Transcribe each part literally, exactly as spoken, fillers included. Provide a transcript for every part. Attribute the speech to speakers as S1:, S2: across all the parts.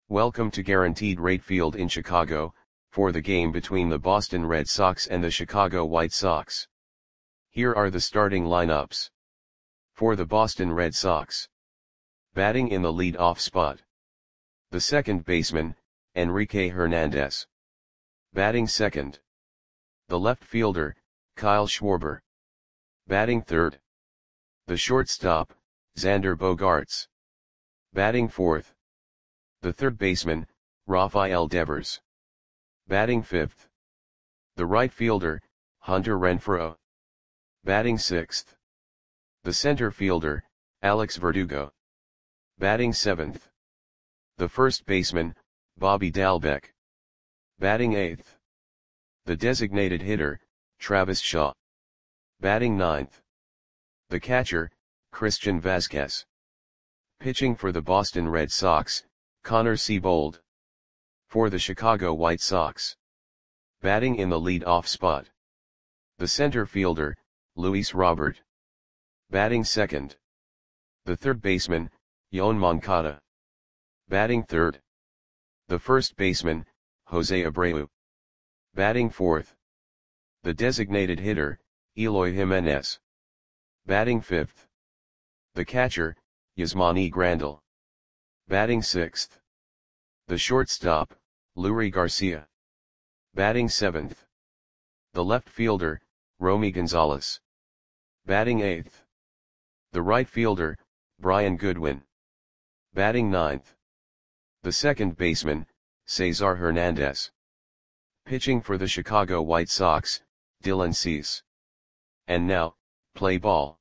S1: Welcome to Guaranteed Rate Field in Chicago, for the game between the Boston Red Sox and the Chicago White Sox. Here are the starting lineups. For the Boston Red Sox. Batting in the lead-off spot. The second baseman, Enrique Hernandez. Batting second. The left fielder, Kyle Schwarber. Batting third. The shortstop, Xander Bogaerts. Batting fourth. The third baseman, Rafael Devers. Batting fifth. The right fielder, Hunter Renfroe. Batting sixth. The center fielder, Alex Verdugo. Batting seventh. The first baseman, Bobby Dalbec. Batting eighth. The designated hitter, Travis Shaw. Batting ninth. The catcher, Christian Vazquez. Pitching for the Boston Red Sox, Connor Seabold. For the Chicago White Sox. Batting in the lead-off spot. The center fielder, Luis Robert. Batting second. The third baseman, Yoan Moncada. Batting third. The first baseman, Jose Abreu. Batting fourth. The designated hitter, Eloy Jimenez. Batting fifth. The catcher, Yasmani Grandal. Batting sixth. The shortstop, Leury Garcia. Batting seventh. The left fielder, Romy Gonzalez. Batting eighth. The right fielder, Brian Goodwin. Batting ninth. The second baseman, Cesar Hernandez. Pitching for the Chicago White Sox, Dylan Cease. And now, play ball.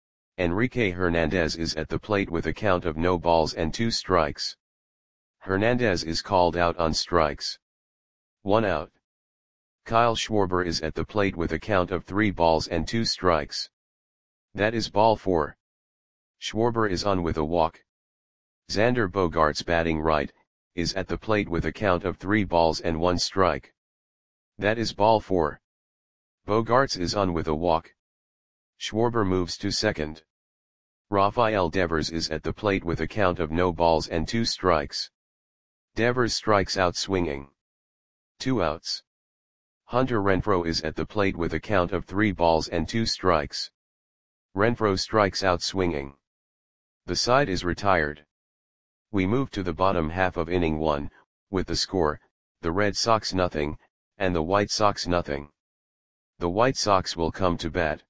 S1: Enrique Hernandez is at the plate with a count of no balls and two strikes. Hernandez is called out on strikes. One out. Kyle Schwarber is at the plate with a count of three balls and two strikes. That is ball four. Schwarber is on with a walk. Xander Bogaerts, batting right, is at the plate with a count of three balls and one strike. That is ball four. Bogaerts is on with a walk. Schwarber moves to second. Rafael Devers is at the plate with a count of no balls and two strikes. Devers strikes out swinging. Two outs. Hunter Renfroe is at the plate with a count of three balls and two strikes. Renfroe strikes out swinging. The side is retired. We move to the bottom half of inning one, with the score, the Red Sox nothing, and the White Sox nothing. The White Sox will come to bat.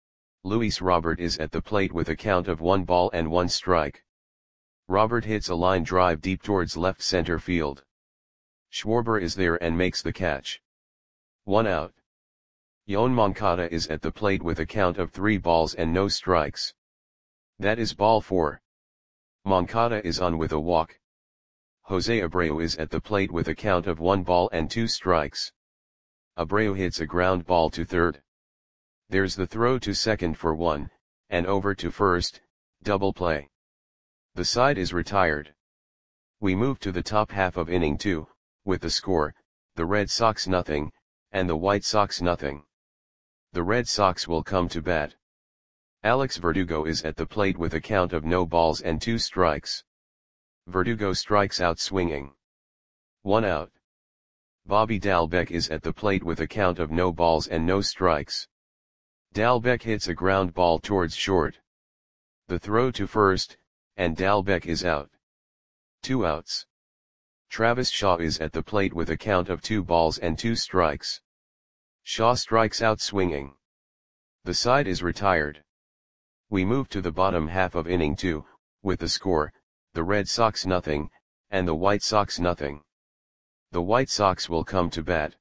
S1: Luis Robert is at the plate with a count of one ball and one strike. Robert hits a line drive deep towards left center field. Schwarber is there and makes the catch. One out. Yoan Moncada is at the plate with a count of three balls and no strikes. That is ball four. Moncada is on with a walk. Jose Abreu is at the plate with a count of one ball and two strikes. Abreu hits a ground ball to third. There's the throw to second for one, and over to first, double play. The side is retired. We move to the top half of inning two, with the score, the Red Sox nothing, and the White Sox nothing. The Red Sox will come to bat. Alex Verdugo is at the plate with a count of no balls and two strikes. Verdugo strikes out swinging. One out. Bobby Dalbec is at the plate with a count of no balls and no strikes. Dalbec hits a ground ball towards short. The throw to first, and Dalbec is out. Two outs. Travis Shaw is at the plate with a count of two balls and two strikes. Shaw strikes out swinging. The side is retired. We move to the bottom half of inning two, with the score, the Red Sox nothing, and the White Sox nothing. The White Sox will come to bat.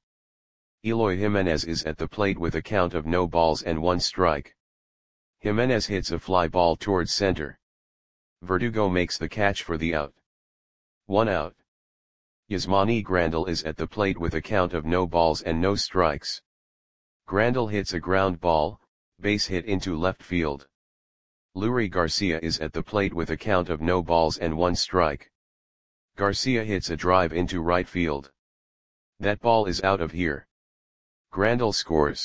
S1: Eloy Jimenez is at the plate with a count of no balls and one strike. Jimenez hits a fly ball towards center. Verdugo makes the catch for the out. One out. Yasmani Grandal is at the plate with a count of no balls and no strikes. Grandal hits a ground ball, base hit into left field. Leury Garcia is at the plate with a count of no balls and one strike. Garcia hits a drive into right field. That ball is out of here. Grandal scores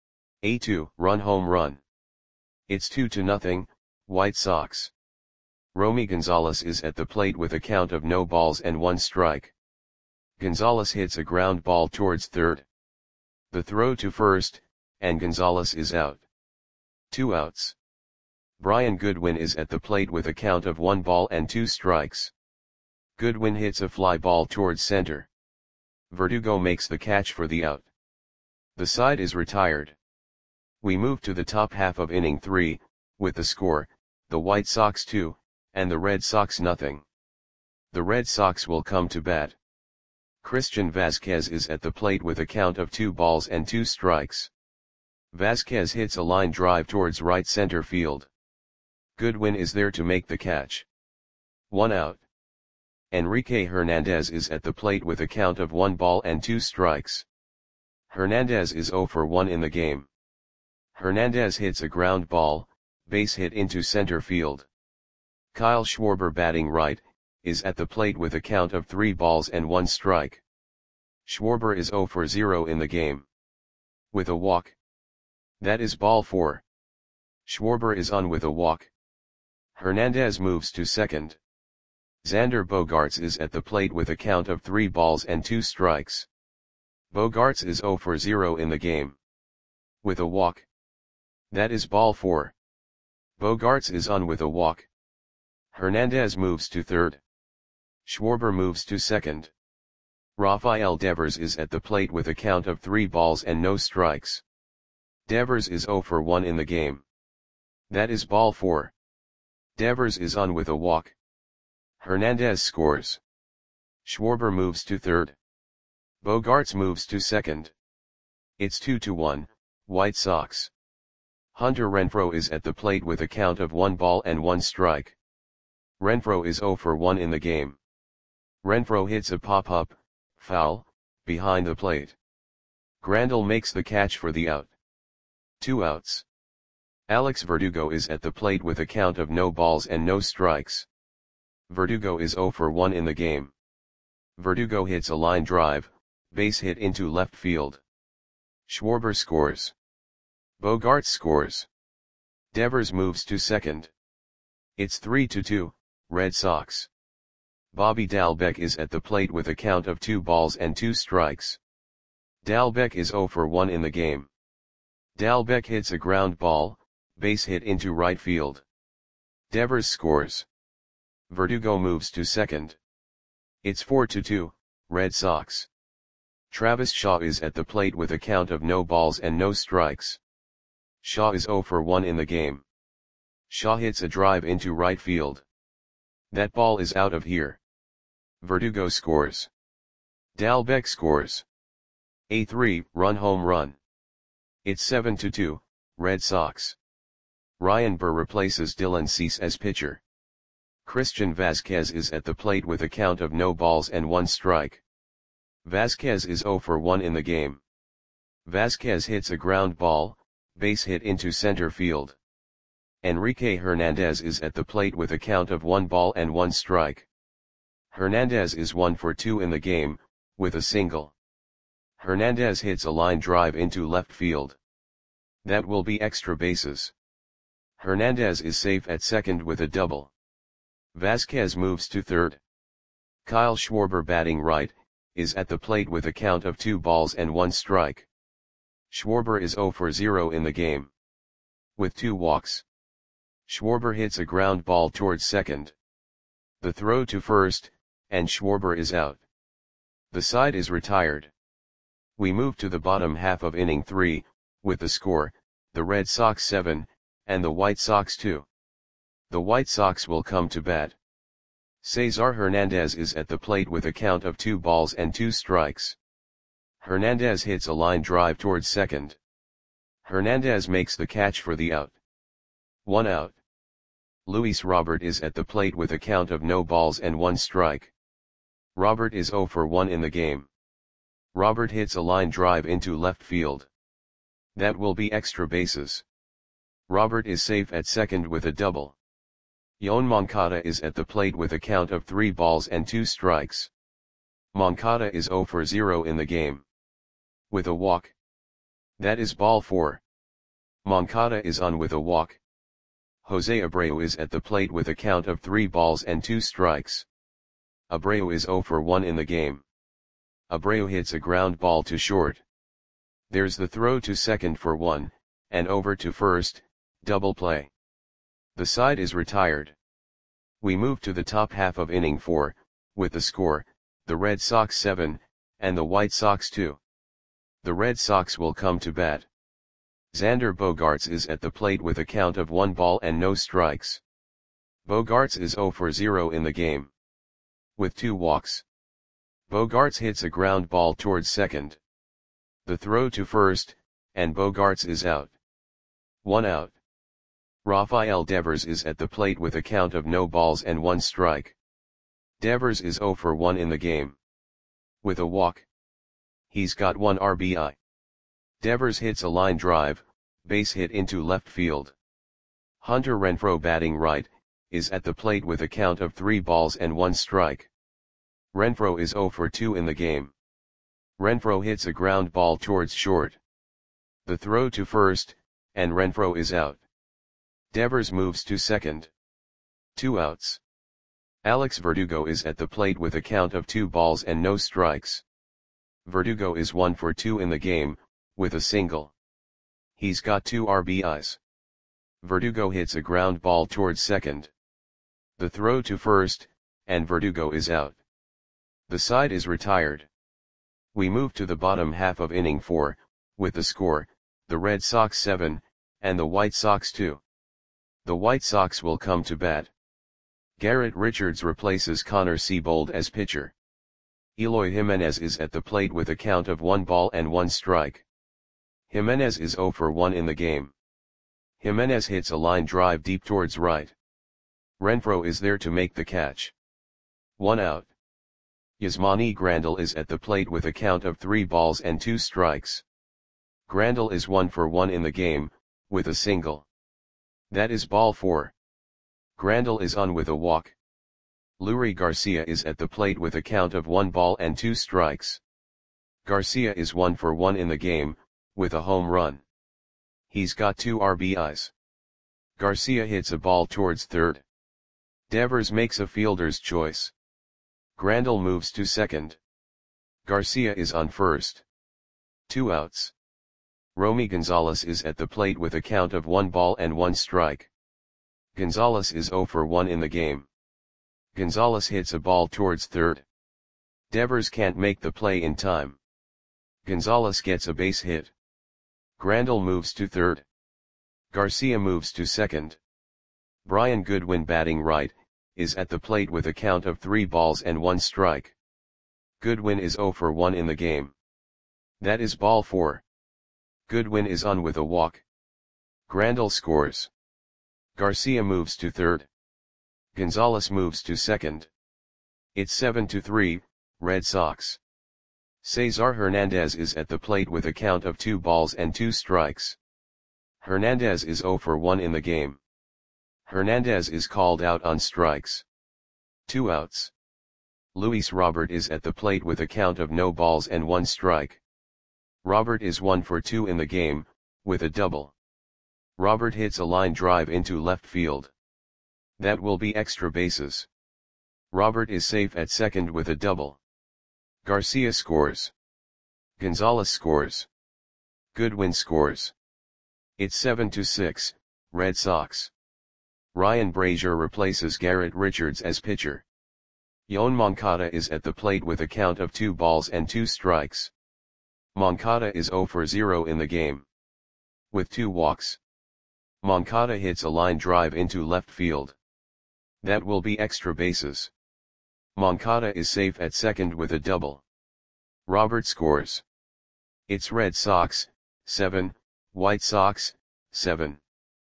S1: a two-run home run. It's two to nothing, White Sox. Romy Gonzalez is at the plate with a count of no balls and one strike. Gonzalez hits a ground ball towards third. The throw to first, and Gonzalez is out. Two outs. Brian Goodwin is at the plate with a count of one ball and two strikes. Goodwin hits a fly ball towards center. Verdugo makes the catch for the out. The side is retired. We move to the top half of inning three, with the score, the White Sox two, and the Red Sox nothing. The Red Sox will come to bat. Christian Vazquez is at the plate with a count of two balls and two strikes. Vazquez hits a line drive towards right center field. Goodwin is there to make the catch. One out. Enrique Hernandez is at the plate with a count of one ball and two strikes. Hernandez is zero for one in the game. Hernandez hits a ground ball, base hit into center field. Kyle Schwarber, batting right, is at the plate with a count of three balls and one strike. Schwarber is zero for zero in the game. With a walk. That is ball four. Schwarber is on with a walk. Hernandez moves to second. Xander Bogaerts is at the plate with a count of three balls and two strikes. Bogaerts is zero for zero in the game. With a walk. That is ball four. Bogaerts is on with a walk. Hernandez moves to third. Schwarber moves to second. Rafael Devers is at the plate with a count of three balls and no strikes. Devers is zero for one in the game. That is ball four. Devers is on with a walk. Hernandez scores. Schwarber moves to third. Bogaerts moves to second. It's two to one, White Sox. Hunter Renfroe is at the plate with a count of one ball and one strike. Renfroe is zero for one in the game. Renfroe hits a pop-up, foul, behind the plate. Grandal makes the catch for the out. Two outs. Alex Verdugo is at the plate with a count of no balls and no strikes. Verdugo is zero for one in the game. Verdugo hits a line drive, base hit into left field. Schwarber scores. Bogaerts scores. Devers moves to second. It's three to two, Red Sox. Bobby Dalbec is at the plate with a count of two balls and two strikes. Dalbec is zero for one in the game. Dalbec hits a ground ball, base hit into right field. Devers scores. Verdugo moves to second. It's four to two, Red Sox. Travis Shaw is at the plate with a count of no balls and no strikes. Shaw is zero for one in the game. Shaw hits a drive into right field. That ball is out of here. Verdugo scores. Dalbec scores. A three-run home run. It's seven to two, Red Sox. Ryan Burr replaces Dylan Cease as pitcher. Christian Vazquez is at the plate with a count of no balls and one strike. Vazquez is zero for one in the game. Vazquez hits a ground ball, base hit into center field. Enrique Hernandez is at the plate with a count of one ball and one strike. Hernandez is one for two in the game, with a single. Hernandez hits a line drive into left field. That will be extra bases. Hernandez is safe at second with a double. Vazquez moves to third. Kyle Schwarber, batting right, is at the plate with a count of two balls and one strike. Schwarber is zero for zero in the game. With two walks. Schwarber hits a ground ball towards second. The throw to first, and Schwarber is out. The side is retired. We move to the bottom half of inning three, with the score, the Red Sox seven, and the White Sox two. The White Sox will come to bat. Cesar Hernandez is at the plate with a count of two balls and two strikes. Hernandez hits a line drive towards second. Hernandez makes the catch for the out. One out. Luis Robert is at the plate with a count of no balls and one strike. Robert is zero for one in the game. Robert hits a line drive into left field. That will be extra bases. Robert is safe at second with a double. Yoan Moncada is at the plate with a count of three balls and two strikes. Moncada is zero for zero in the game. With a walk. That is ball four. Moncada is on with a walk. Jose Abreu is at the plate with a count of three balls and two strikes. Abreu is zero for one in the game. Abreu hits a ground ball to short. There's the throw to second for one, and over to first, double play. The side is retired. We move to the top half of inning four, with the score, the Red Sox seven, and the White Sox two. The Red Sox will come to bat. Xander Bogaerts is at the plate with a count of one ball and no strikes. Bogaerts is zero for zero in the game. With two walks. Bogaerts hits a ground ball towards second. The throw to first, and Bogaerts is out. One out. Rafael Devers is at the plate with a count of no balls and one strike. Devers is zero for one in the game. With a walk. He's got one R B I. Devers hits a line drive, base hit into left field. Hunter Renfroe, batting right, is at the plate with a count of three balls and one strike. Renfroe is zero for two in the game. Renfroe hits a ground ball towards short. The throw to first, and Renfroe is out. Devers moves to second. Two outs. Alex Verdugo is at the plate with a count of two balls and no strikes. Verdugo is one for two in the game, with a single. He's got two R B Is. Verdugo hits a ground ball towards second. The throw to first, and Verdugo is out. The side is retired. We move to the bottom half of inning four, with the score, the Red Sox seven, and the White Sox two. The White Sox will come to bat. Garrett Richards replaces Connor Seabold as pitcher. Eloy Jimenez is at the plate with a count of one ball and one strike. Jimenez is zero for one in the game. Jimenez hits a line drive deep towards right. Renfroe is there to make the catch. One out. Yasmani Grandal is at the plate with a count of three balls and two strikes. Grandal is one for one in the game, with a single. That is ball four. Grandal is on with a walk. Leury Garcia is at the plate with a count of one ball and two strikes. Garcia is one for one in the game, with a home run. He's got two R B Is. Garcia hits a ball towards third. Devers makes a fielder's choice. Grandal moves to second. Garcia is on first. Two outs. Romy Gonzalez is at the plate with a count of one ball and one strike. Gonzalez is zero for one in the game. Gonzalez hits a ball towards third. Devers can't make the play in time. Gonzalez gets a base hit. Grandal moves to third. Garcia moves to second. Brian Goodwin, batting right, is at the plate with a count of three balls and one strike. Goodwin is zero for one in the game. That is ball four. Goodwin is on with a walk. Grandal scores. Garcia moves to third. Gonzalez moves to second. It's seven to three, Red Sox. Cesar Hernandez is at the plate with a count of two balls and two strikes. Hernandez is zero for one in the game. Hernandez is called out on strikes. Two outs. Luis Robert is at the plate with a count of no balls and one strike. Robert is one for two in the game, with a double. Robert hits a line drive into left field. That will be extra bases. Robert is safe at second with a double. Garcia scores. Gonzalez scores. Goodwin scores. It's seven to six, Red Sox. Ryan Brazier replaces Garrett Richards as pitcher. Yoan Moncada is at the plate with a count of two balls and two strikes. Moncada is zero for zero in the game. With two walks. Moncada hits a line drive into left field. That will be extra bases. Moncada is safe at second with a double. Robert scores. It's Red Sox, seven, White Sox, seven.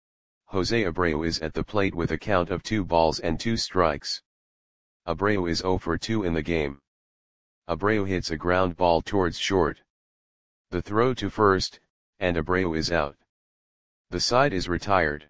S1: Jose Abreu is at the plate with a count of two balls and two strikes. Abreu is zero for two in the game. Abreu hits a ground ball towards short. The throw to first, and Abreu is out. The side is retired.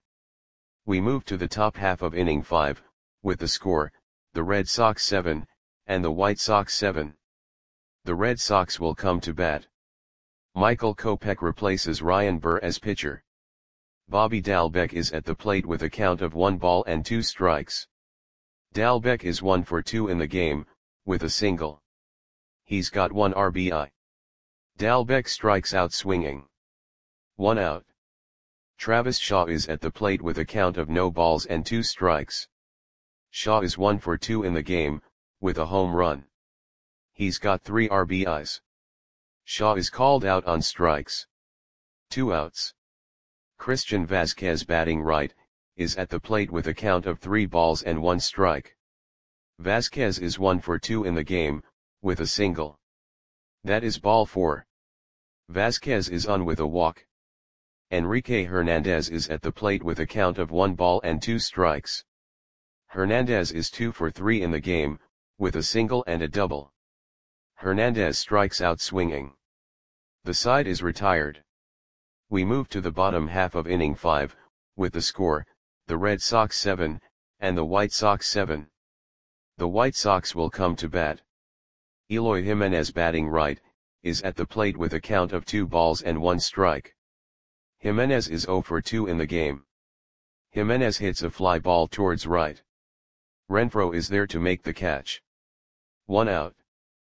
S1: We move to the top half of inning five, with the score, the Red Sox seven, and the White Sox seven. The Red Sox will come to bat. Michael Kopech replaces Ryan Burr as pitcher. Bobby Dalbec is at the plate with a count of one ball and two strikes. Dalbec is one for two in the game, with a single. He's got one R B I. Dalbec strikes out swinging. One out. Travis Shaw is at the plate with a count of no balls and two strikes. Shaw is one for two in the game, with a home run. He's got three R B Is. Shaw is called out on strikes. Two outs. Christian Vázquez, batting right, is at the plate with a count of three balls and one strike. Vázquez is one for two in the game, with a single. That is ball four. Vázquez is on with a walk. Enrique Hernandez is at the plate with a count of one ball and two strikes. Hernandez is two for three in the game, with a single and a double. Hernandez strikes out swinging. The side is retired. We move to the bottom half of inning five, with the score, the Red Sox seven, and the White Sox seven. The White Sox will come to bat. Eloy Jimenez, batting right, is at the plate with a count of two balls and one strike. Jimenez is zero for two in the game. Jimenez hits a fly ball towards right. Renfroe is there to make the catch. One out.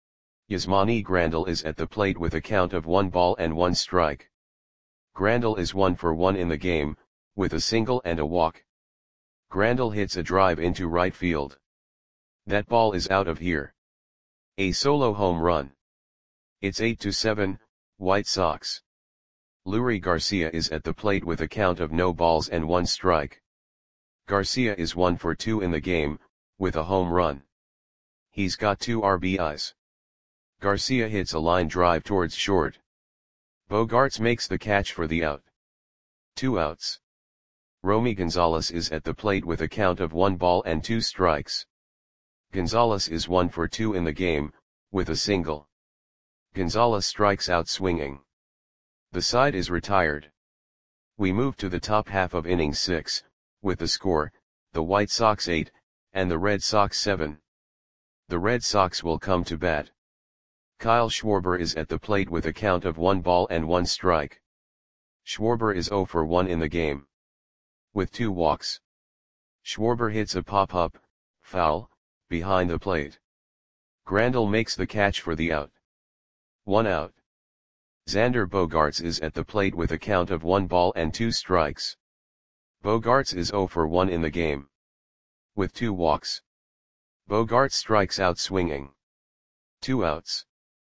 S1: Yasmani Grandal is at the plate with a count of one ball and one strike. Grandal is one for one in the game, with a single and a walk. Grandal hits a drive into right field. That ball is out of here. A solo home run. It's eight to seven, White Sox. Leury Garcia is at the plate with a count of no balls and one strike. Garcia is one for two in the game, with a home run. He's got two R B Is. Garcia hits a line drive towards short. Bogaerts makes the catch for the out. Two outs. Romy Gonzalez is at the plate with a count of one ball and two strikes. Gonzalez is one for two in the game, with a single. Gonzalez strikes out swinging. The side is retired. We move to the top half of inning six, with the score, the White Sox eight, and the Red Sox seven. The Red Sox will come to bat. Kyle Schwarber is at the plate with a count of one ball and one strike. Schwarber is zero for one in the game. With two walks. Schwarber hits a pop-up, foul, behind the plate. Grandal makes the catch for the out. One out. Xander Bogaerts is at the plate with a count of one ball and two strikes. Bogaerts is zero for one in the game. With two walks. Bogaerts strikes out swinging. Two outs.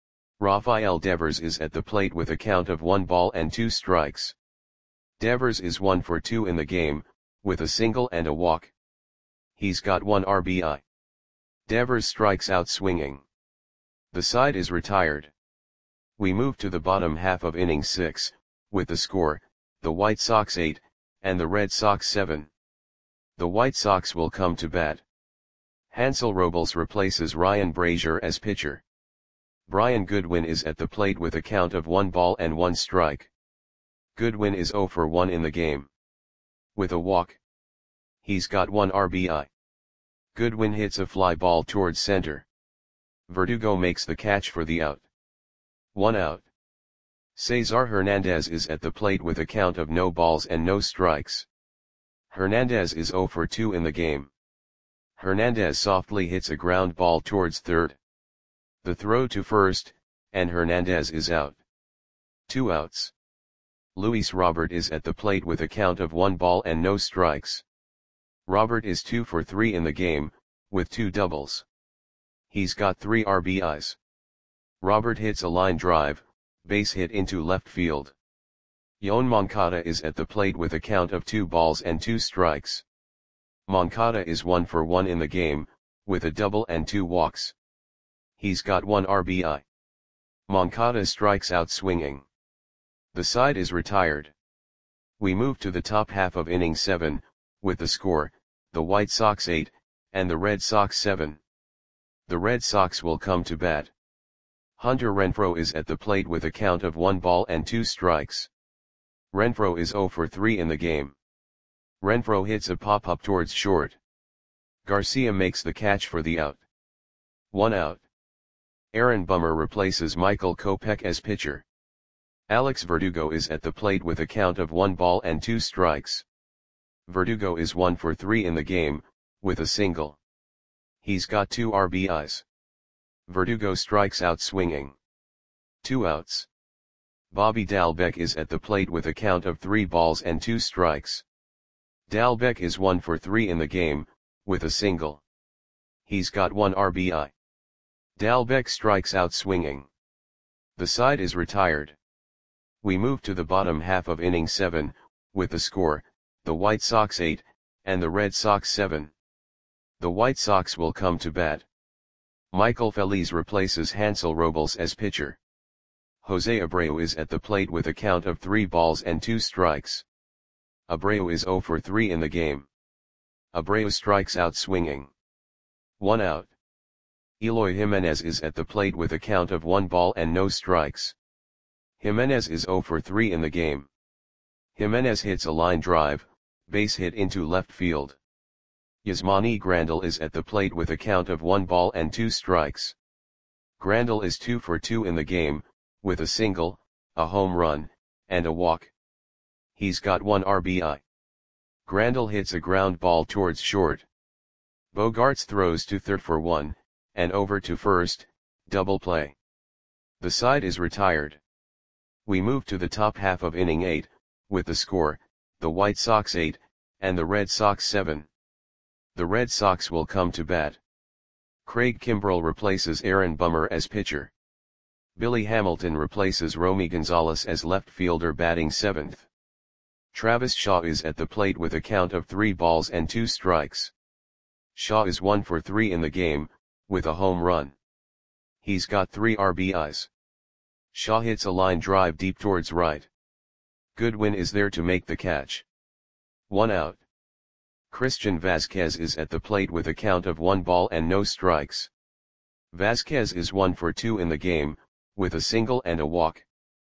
S1: Rafael Devers is at the plate with a count of one ball and two strikes. Devers is one for two in the game, with a single and a walk. He's got one R B I. Devers strikes out swinging. The side is retired. We move to the bottom half of inning six, with the score, the White Sox eight, and the Red Sox seven. The White Sox will come to bat. Hansel Robles replaces Ryan Brazier as pitcher. Brian Goodwin is at the plate with a count of one ball and one strike. Goodwin is zero for one in the game. With a walk. He's got one R B I. Goodwin hits a fly ball towards center. Verdugo makes the catch for the out. One out. Cesar Hernandez is at the plate with a count of no balls and no strikes. Hernandez is zero for two in the game. Hernandez softly hits a ground ball towards third. The throw to first, and Hernandez is out. Two outs. Luis Robert is at the plate with a count of one ball and no strikes. Robert is two for three in the game, with two doubles. He's got three R B Is. Robert hits a line drive, base hit into left field. Yoan Moncada is at the plate with a count of two balls and two strikes. Moncada is one for one in the game, with a double and two walks. He's got one R B I. Moncada strikes out swinging. The side is retired. We move to the top half of inning seven, with the score, the White Sox eight, and the Red Sox seven. The Red Sox will come to bat. Hunter Renfroe is at the plate with a count of one ball and two strikes. Renfroe is zero for three in the game. Renfroe hits a pop-up towards short. Garcia makes the catch for the out. One out. Aaron Bummer replaces Michael Kopech as pitcher. Alex Verdugo is at the plate with a count of one ball and two strikes. Verdugo is one for three in the game, with a single. He's got two R B Is. Verdugo strikes out swinging. Two outs. Bobby Dalbec is at the plate with a count of three balls and two strikes. Dalbec is one for three in the game, with a single. He's got one R B I. Dalbec strikes out swinging. The side is retired. We move to the bottom half of inning seven, with the score, the White Sox eight, and the Red Sox seven. The White Sox will come to bat. Michael Feliz replaces Hansel Robles as pitcher. Jose Abreu is at the plate with a count of three balls and two strikes. Abreu is zero for three in the game. Abreu strikes out swinging. One out. Eloy Jimenez is at the plate with a count of one ball and no strikes. Jimenez is zero for three in the game. Jimenez hits a line drive, base hit into left field. Yasmani Grandal is at the plate with a count of one ball and two strikes. Grandal is two for two in the game, with a single, a home run, and a walk. He's got one R B I. Grandal hits a ground ball towards short. Bogaerts throws to third for one, and over to first, double play. The side is retired. We move to the top half of inning eight, with the score, the White Sox eight, and the Red Sox seven. The Red Sox will come to bat. Craig Kimbrel replaces Aaron Bummer as pitcher. Billy Hamilton replaces Romy Gonzalez as left fielder batting seventh. Travis Shaw is at the plate with a count of three balls and two strikes. Shaw is one for three in the game, with a home run. He's got three R B Is. Shaw hits a line drive deep towards right. Goodwin is there to make the catch. One out. Christian Vazquez is at the plate with a count of one ball and no strikes. Vazquez is one for two in the game, with a single and a walk.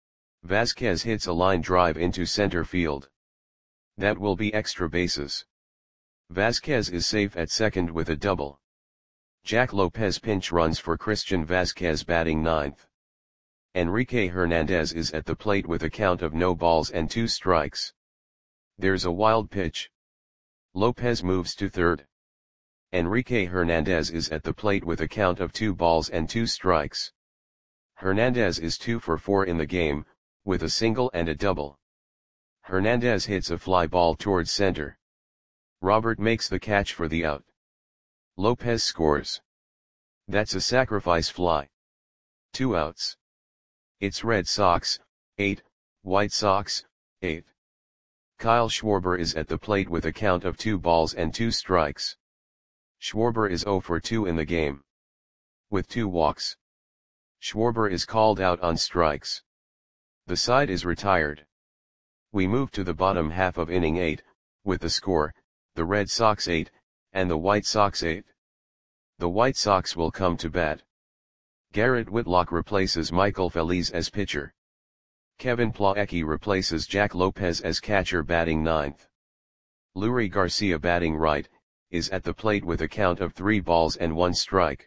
S1: Vazquez hits a line drive into center field. That will be extra bases. Vazquez is safe at second with a double. Jack Lopez pinch runs for Christian Vazquez batting ninth. Enrique Hernandez is at the plate with a count of no balls and two strikes. There's a wild pitch. Lopez moves to third. Enrique Hernandez is at the plate with a count of two balls and two strikes. Hernandez is two for four in the game, with a single and a double. Hernandez hits a fly ball towards center. Robert makes the catch for the out. Lopez scores. That's a sacrifice fly. Two outs. It's Red Sox, eight, White Sox, eight. Kyle Schwarber is at the plate with a count of two balls and two strikes. Schwarber is zero for two in the game. With two walks. Schwarber is called out on strikes. The side is retired. We move to the bottom half of inning eight, with the score, the Red Sox eight, and the White Sox eight. The White Sox will come to bat. Garrett Whitlock replaces Michael Feliz as pitcher. Kevin Plawecki replaces Jack Lopez as catcher batting ninth. Leury Garcia batting right, is at the plate with a count of three balls and one strike.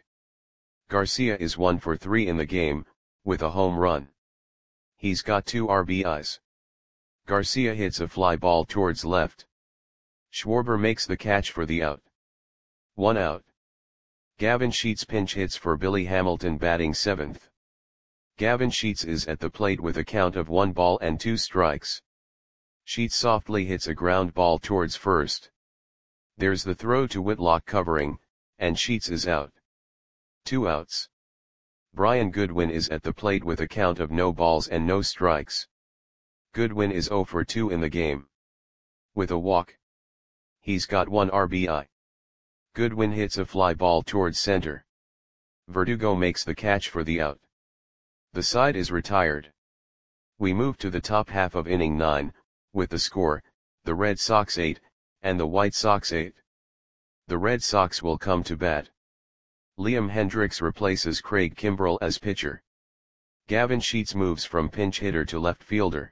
S1: Garcia is one for three in the game, with a home run. He's got two R B Is. Garcia hits a fly ball towards left. Schwarber makes the catch for the out. One out. Gavin Sheets pinch hits for Billy Hamilton batting seventh. Gavin Sheets is at the plate with a count of one ball and two strikes. Sheets softly hits a ground ball towards first. There's the throw to Whitlock covering, and Sheets is out. Two outs. Brian Goodwin is at the plate with a count of no balls and no strikes. Goodwin is zero for two in the game. With a walk. He's got one R B I. Goodwin hits a fly ball towards center. Verdugo makes the catch for the out. The side is retired. We move to the top half of inning nine, with the score, the Red Sox eight, and the White Sox eight. The Red Sox will come to bat. Liam Hendriks replaces Craig Kimbrel as pitcher. Gavin Sheets moves from pinch hitter to left fielder.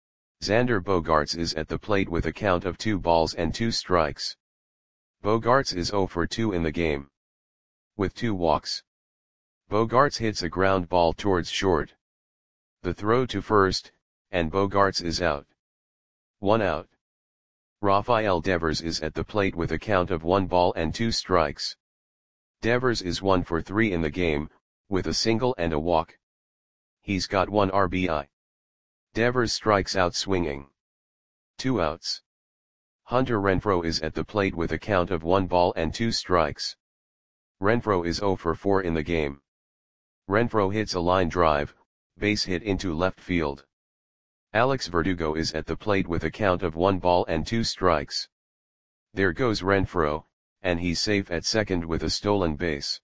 S1: Xander Bogaerts is at the plate with a count of two balls and two strikes. Bogaerts is zero for two in the game. With two walks. Bogaerts hits a ground ball towards short. The throw to first, and Bogarts is out. One out. Rafael Devers is at the plate with a count of one ball and two strikes. Devers is one for three in the game, with a single and a walk. He's got one R B I. Devers strikes out swinging. Two outs. Hunter Renfroe is at the plate with a count of one ball and two strikes. Renfroe is zero for four in the game. Renfroe hits a line drive, base hit into left field. Alex Verdugo is at the plate with a count of one ball and two strikes. There goes Renfroe, and he's safe at second with a stolen base.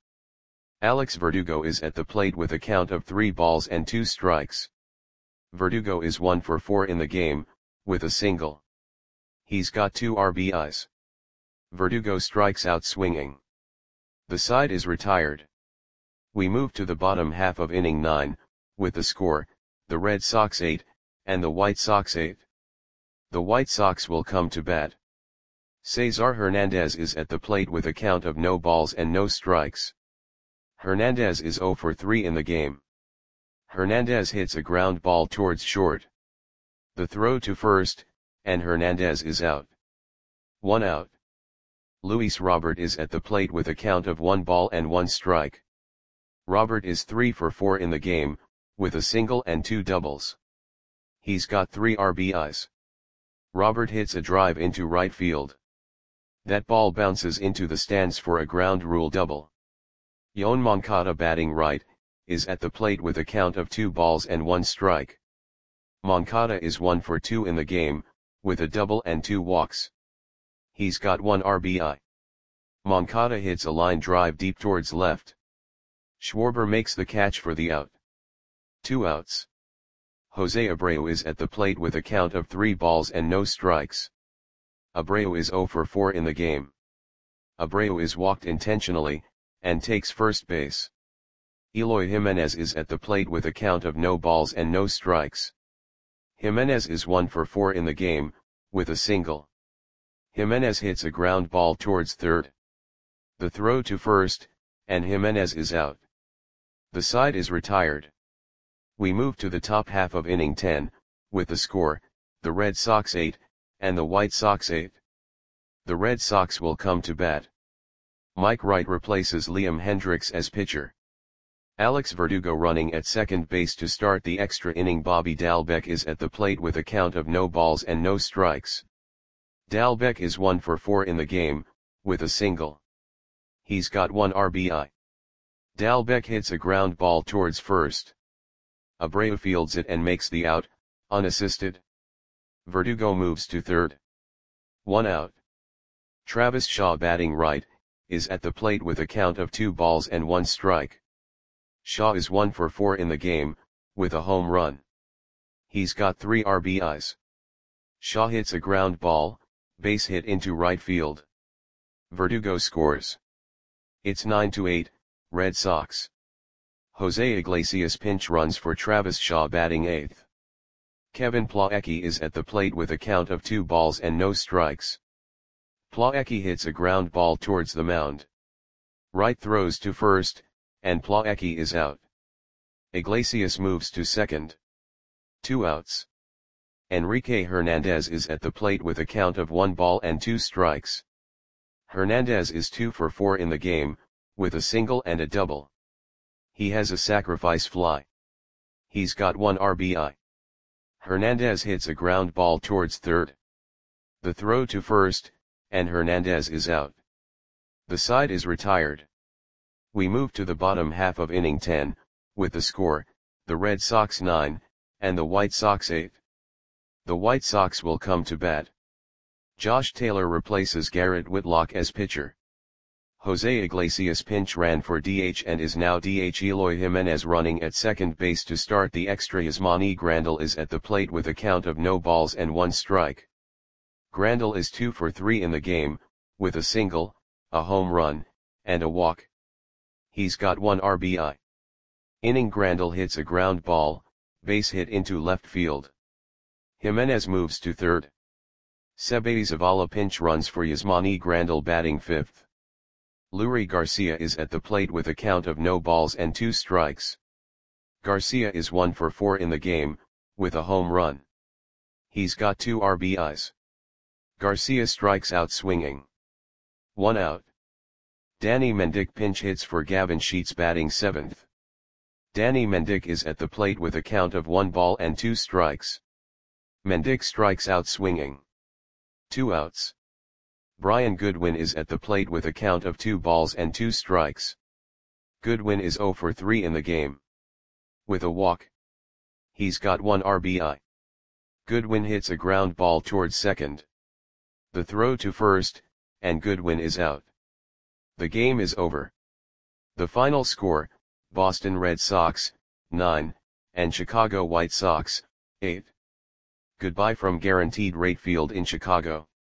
S1: Alex Verdugo is at the plate with a count of three balls and two strikes. Verdugo is one for four in the game, with a single. He's got two R B Is. Verdugo strikes out swinging. The side is retired. We move to the bottom half of inning nine, with the score, the Red Sox eight, and the White Sox eight. The White Sox will come to bat. Cesar Hernandez is at the plate with a count of no balls and no strikes. Hernandez is zero for three in the game. Hernandez hits a ground ball towards short. The throw to first, and Hernandez is out. One out. Luis Robert is at the plate with a count of one ball and one strike. Robert is three for four in the game, with a single and two doubles. He's got three R B Is. Robert hits a drive into right field. That ball bounces into the stands for a ground rule double. Yoan Moncada, batting right, is at the plate with a count of two balls and one strike. Moncada is one for two in the game, with a double and two walks. He's got one R B I. Moncada hits a line drive deep towards left. Schwarber makes the catch for the out. Two outs. Jose Abreu is at the plate with a count of three balls and no strikes. Abreu is zero for four in the game. Abreu is walked intentionally, and takes first base. Eloy Jimenez is at the plate with a count of no balls and no strikes. Jimenez is one for four in the game, with a single. Jimenez hits a ground ball towards third. The throw to first, and Jimenez is out. The side is retired. We move to the top half of inning ten, with the score, the Red Sox eight, and the White Sox eight. The Red Sox will come to bat. Mike Wright replaces Liam Hendriks as pitcher. Alex Verdugo running at second base to start the extra inning. Bobby Dalbec is at the plate with a count of no balls and no strikes. Dalbec is one for four in the game, with a single. He's got one R B I. Dalbec hits a ground ball towards first. Abreu fields it and makes the out, unassisted. Verdugo moves to third. One out. Travis Shaw, batting right, is at the plate with a count of two balls and one strike. Shaw is one for four in the game, with a home run. He's got three R B Is. Shaw hits a ground ball, base hit into right field. Verdugo scores. It's nine to eight, Red Sox. Jose Iglesias pinch runs for Travis Shaw, batting eighth. Kevin Plawecki is at the plate with a count of two balls and no strikes. Plawecki hits a ground ball towards the mound. Wright throws to first, and Plawecki is out. Iglesias moves to second. Two outs. Enrique Hernandez is at the plate with a count of one ball and two strikes. Hernandez is two for four in the game, with a single and a double. He has a sacrifice fly. He's got one R B I. Hernandez hits a ground ball towards third. The throw to first, and Hernandez is out. The side is retired. We move to the bottom half of inning ten, with the score, the Red Sox nine, and the White Sox eight. The White Sox will come to bat. Josh Taylor replaces Garrett Whitlock as pitcher. Jose Iglesias pinch ran for D H and is now D H. Eloy Jimenez running at second base to start the extra. Yasmani Grandal is at the plate with a count of no balls and one strike. Grandal is two for three in the game, with a single, a home run, and a walk. He's got one R B I. Inning Grandal hits a ground ball, base hit into left field. Jimenez moves to third. Sebe Zavala pinch runs for Yasmani Grandal, batting fifth. Leury Garcia is at the plate with a count of no balls and two strikes. Garcia is one for four in the game, with a home run. He's got two R B Is. Garcia strikes out swinging. One out. Danny Mendick pinch hits for Gavin Sheets batting seventh. Danny Mendick is at the plate with a count of one ball and two strikes. Mendick strikes out swinging. Two outs. Brian Goodwin is at the plate with a count of two balls and two strikes. Goodwin is zero for three in the game. With a walk. He's got one R B I. Goodwin hits a ground ball towards second. The throw to first, and Goodwin is out. The game is over. The final score, Boston Red Sox, nine, and Chicago White Sox, eight. Goodbye from Guaranteed Rate Field in Chicago.